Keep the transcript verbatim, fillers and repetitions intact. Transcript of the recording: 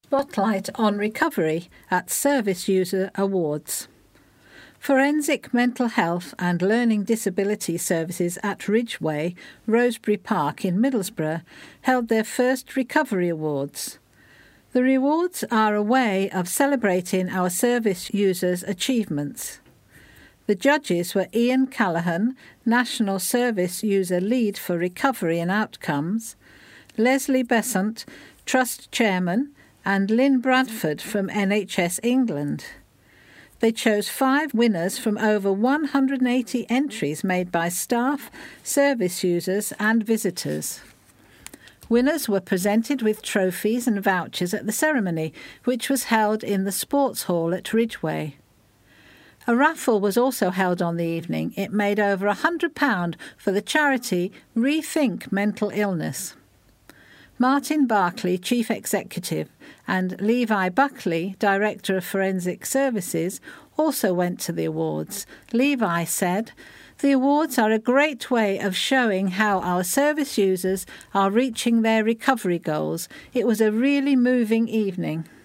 Spotlight on Recovery at Service User Awards. Forensic Mental Health and Learning Disability Services at Ridgeway, Rosebery Park in Middlesbrough held their first Recovery Awards. The rewards are a way of celebrating our service users' achievements. The judges were Ian Callaghan, National Service User Lead for Recovery and Outcomes, Leslie Besant, Trust Chairman, and Lynn Bradford from N H S England. They chose five winners from over one hundred eighty entries made by staff, service users and visitors. Winners were presented with trophies and vouchers at the ceremony, which was held in the sports hall at Ridgeway. A raffle was also held on the evening. It made over one hundred pounds for the charity Rethink Mental Illness. Martin Barclay, Chief Executive, and Levi Buckley, Director of Forensic Services, also went to the awards. Levi said, "The awards are a great way of showing how our service users are reaching their recovery goals. It was a really moving evening."